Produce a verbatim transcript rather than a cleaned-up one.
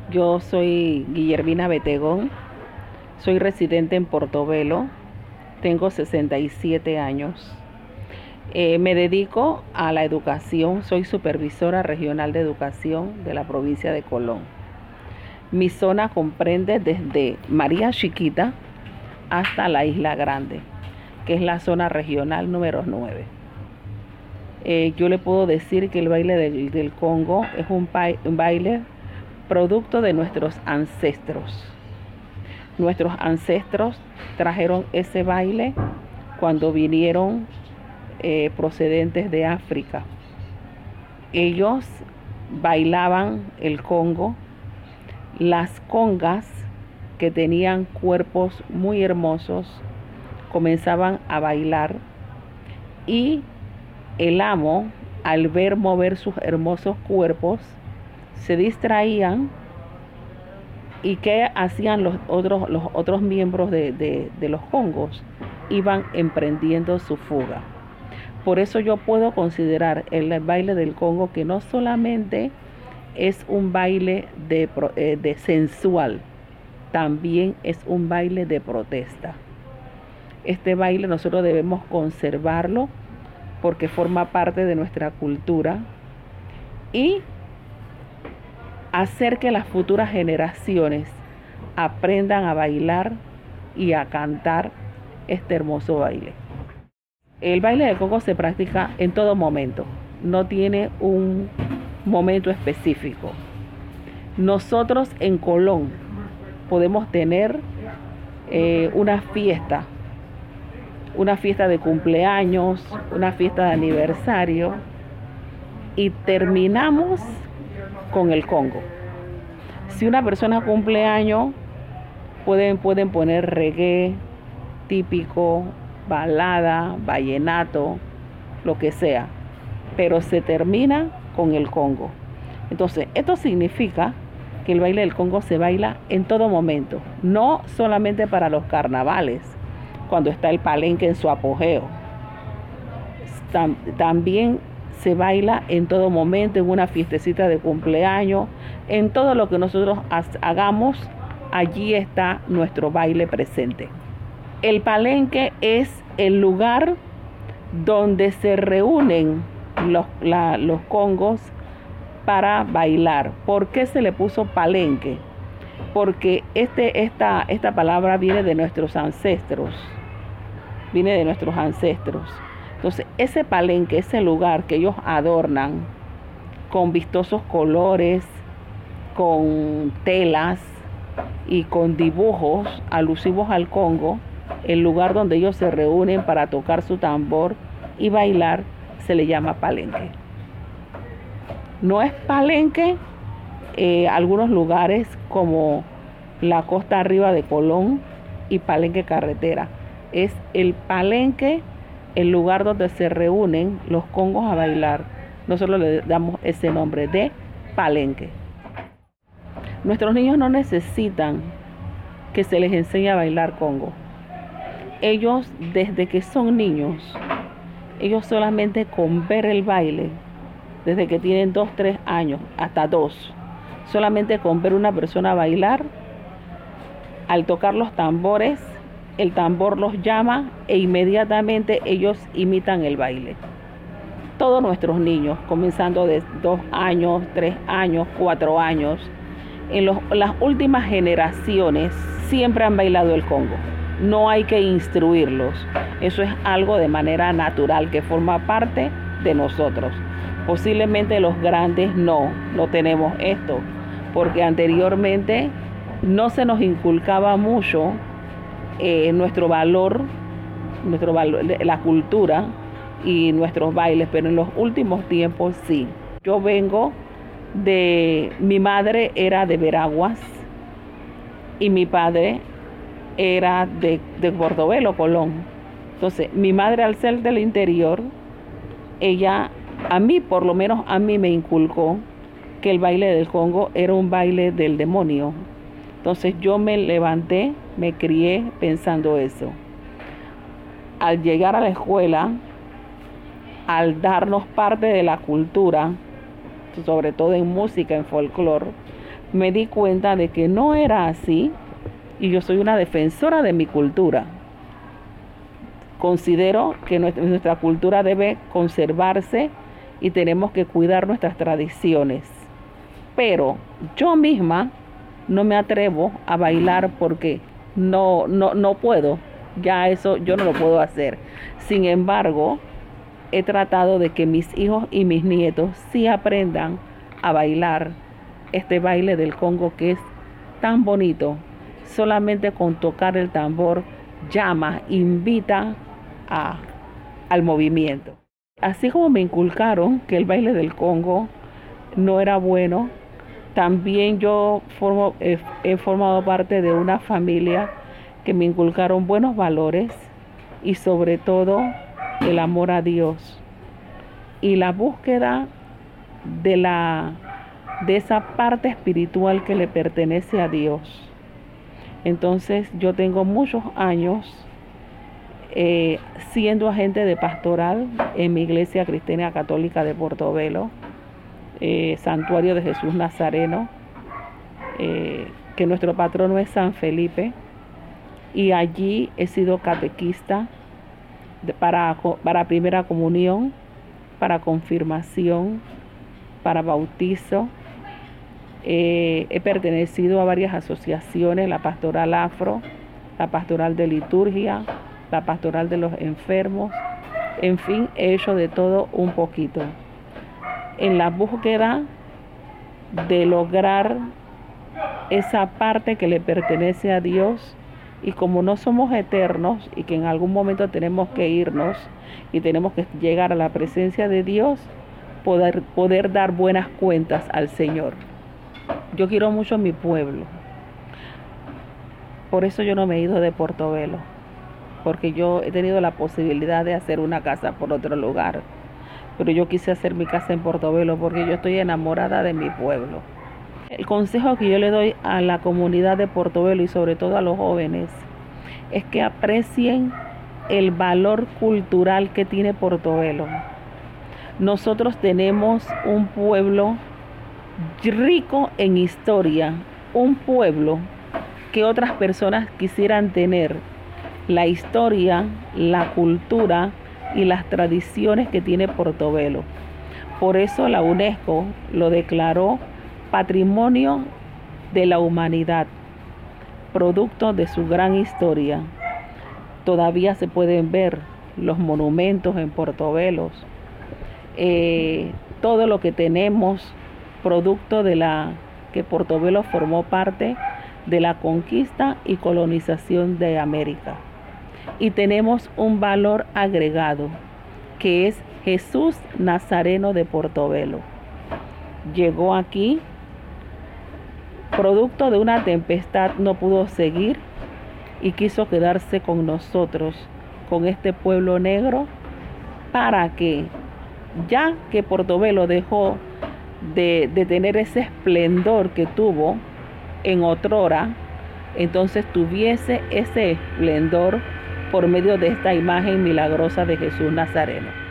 Yo soy Guillermina Betegón, soy residente en Portobelo, tengo sesenta y siete años. Eh, me dedico a la educación, soy supervisora regional de educación de la provincia de Colón. Mi zona comprende desde María Chiquita hasta la Isla Grande, que es la zona regional número nueve. Eh, yo le puedo decir que el baile del, del Congo es un, un baile producto de nuestros ancestros. Nuestros ancestros trajeron ese baile cuando vinieron eh, procedentes de África. Ellos bailaban el Congo. Las congas, que tenían cuerpos muy hermosos, comenzaban a bailar y el amo, al ver mover sus hermosos cuerpos, se distraían. ¿Y qué hacían los otros, los otros miembros de, de, de los congos? Iban emprendiendo su fuga. Por eso yo puedo considerar el baile del Congo que no solamente es un baile de, eh, de sensual, también es un baile de protesta. Este baile nosotros debemos conservarlo porque forma parte de nuestra cultura y hacer que las futuras generaciones aprendan a bailar y a cantar este hermoso baile. El baile del Congo se practica en todo momento, no tiene un momento específico. Nosotros en Colón podemos tener eh, una fiesta, una fiesta de cumpleaños, una fiesta de aniversario y terminamos con el Congo. Si una persona cumple años, pueden, pueden poner reggae típico, balada, vallenato, lo que sea, pero se termina con el Congo. Entonces, esto significa que el baile del Congo se baila en todo momento, no solamente para los carnavales, cuando está el palenque en su apogeo. Tam- también se baila en todo momento, en una fiestecita de cumpleaños, en todo lo que nosotros hagamos, allí está nuestro baile presente. El palenque es el lugar donde se reúnen los, la, los congos para bailar. ¿Por qué se le puso palenque? Porque este, esta, esta palabra viene de nuestros ancestros, viene de nuestros ancestros. Entonces, ese palenque, ese lugar que ellos adornan con vistosos colores, con telas y con dibujos alusivos al Congo, el lugar donde ellos se reúnen para tocar su tambor y bailar, se le llama palenque. No es palenque eh, algunos lugares como la costa arriba de Colón y Palenque Carretera. Es el palenque, el lugar donde se reúnen los congos a bailar. Nosotros le damos ese nombre de palenque. Nuestros niños no necesitan que se les enseñe a bailar congo. Ellos, desde que son niños, ellos solamente con ver el baile, desde que tienen dos, tres años, hasta dos, solamente con ver una persona bailar, al tocar los tambores, el tambor los llama e inmediatamente ellos imitan el baile. Todos nuestros niños, comenzando de dos años, tres años, cuatro años, en los, las últimas generaciones siempre han bailado el congo. No hay que instruirlos. Eso es algo de manera natural que forma parte de nosotros. Posiblemente los grandes no, no tenemos esto, porque anteriormente no se nos inculcaba mucho eh, nuestro valor, nuestro valor, la cultura y nuestros bailes, pero en los últimos tiempos sí. Yo vengo de, mi madre era de Veraguas y mi padre era de, de Portobelo, Colón. Entonces, mi madre, al ser del interior, ella, a mí, por lo menos a mí me inculcó que el baile del Congo era un baile del demonio. Entonces yo me levanté, me crié pensando eso. Al llegar a la escuela, al darnos parte de la cultura, sobre todo en música, en folclore, me di cuenta de que no era así y yo soy una defensora de mi cultura. Considero que nuestra, nuestra cultura debe conservarse y tenemos que cuidar nuestras tradiciones. Pero yo misma no me atrevo a bailar porque no, no, no puedo. Ya eso yo no lo puedo hacer. Sin embargo, he tratado de que mis hijos y mis nietos sí aprendan a bailar este baile del Congo que es tan bonito. Solamente con tocar el tambor llama, invita a, al movimiento. Así como me inculcaron que el baile del Congo no era bueno, también yo formo, eh, he formado parte de una familia que me inculcaron buenos valores y sobre todo el amor a Dios y la búsqueda de, la, de esa parte espiritual que le pertenece a Dios. Entonces yo tengo muchos años eh, siendo agente de pastoral en mi iglesia cristiana católica de Portobelo, eh, Santuario de Jesús Nazareno, eh, que nuestro patrono es San Felipe, y allí he sido catequista de, para, para primera comunión, para confirmación, para bautizo. Eh, he pertenecido a varias asociaciones, la Pastoral Afro, la Pastoral de Liturgia, la Pastoral de los Enfermos. En fin, he hecho de todo un poquito. En la búsqueda de lograr esa parte que le pertenece a Dios, y como no somos eternos y que en algún momento tenemos que irnos y tenemos que llegar a la presencia de Dios, poder, poder dar buenas cuentas al Señor. Yo quiero mucho a mi pueblo. Por eso yo no me he ido de Portobelo, porque yo he tenido la posibilidad de hacer una casa por otro lugar, pero yo quise hacer mi casa en Portobelo porque yo estoy enamorada de mi pueblo. El consejo que yo le doy a la comunidad de Portobelo y sobre todo a los jóvenes es que aprecien el valor cultural que tiene Portobelo. Nosotros tenemos un pueblo rico en historia, un pueblo que otras personas quisieran tener, la historia, la cultura y las tradiciones que tiene Portobelo. Por eso la UNESCO lo declaró Patrimonio de la Humanidad, producto de su gran historia. Todavía se pueden ver los monumentos en Portobelo, eh, todo lo que tenemos, producto de la que Portobelo formó parte de la conquista y colonización de América. Y tenemos un valor agregado, que es Jesús Nazareno de Portobelo. Llegó aquí, producto de una tempestad no pudo seguir y quiso quedarse con nosotros, con este pueblo negro, para que, ya que Portobelo dejó de, de tener ese esplendor que tuvo en otrora, entonces tuviese ese esplendor por medio de esta imagen milagrosa de Jesús Nazareno.